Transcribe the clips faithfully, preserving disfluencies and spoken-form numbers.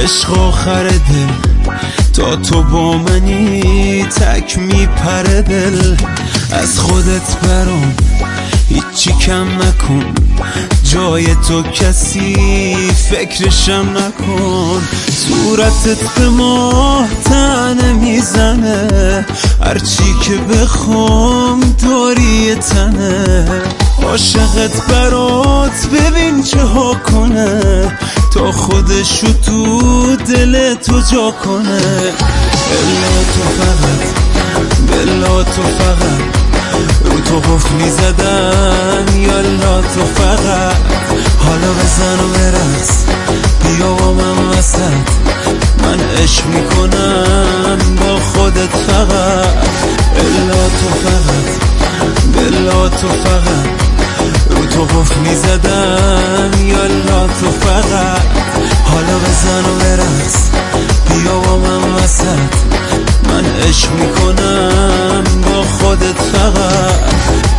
عشق آخر دل تا تو با منی تک میپره دل. از خودت برام هیچی کم نکن، جای تو کسی فکرشم نکن. صورتت به ماه تنه میزنه، هرچی که بخوام داری تنه. عاشقت برات ببین چه ها کنه، تا خودشو تو دل تو جا کنه. بلا تو فقط، بلا تو فقط رو تو قفل میزدم، یالا تو فقط حالا بزن و برقص، بیا با من وسط، من عشق میکنم با خودت فقط. بلا تو فقط، بلا تو فقط رو تو قفل میزدم، یالا تو فقط حالا بزن و برقص، بیا با من وسط، من عشق میکنم با خودت فقط.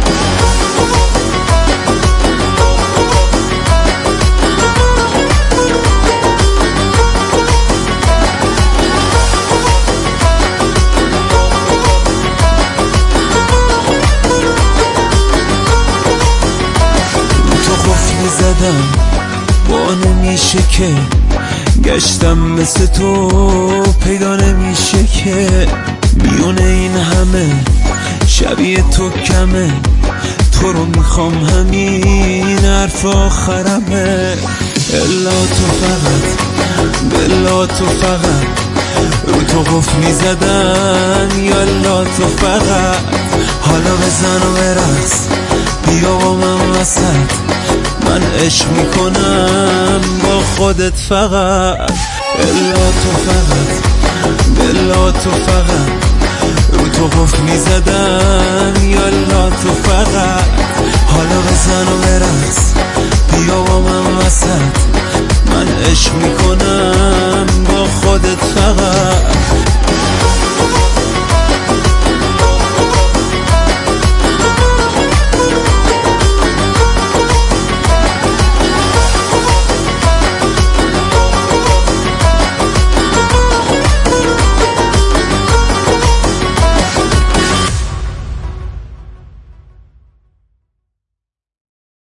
زدم با نمیشه که گشتم مثل تو، پیدا نمیشه که میونه این همه شبیه تو کمه. تو رو میخوام همین حرف آخرمه. الا تو فقط، بلا تو فقط رو تو قفل میزدم، یالا تو فقط حالا بزن و برقص، بیا با من وسط، من عشق میکنم با خودت فقط. بلا تو فقط، بلا تو فقط رو تو قفل میزدم، یالا تو فقط حالا بزن و برقص، بیا با من وسط، من عشق میکنم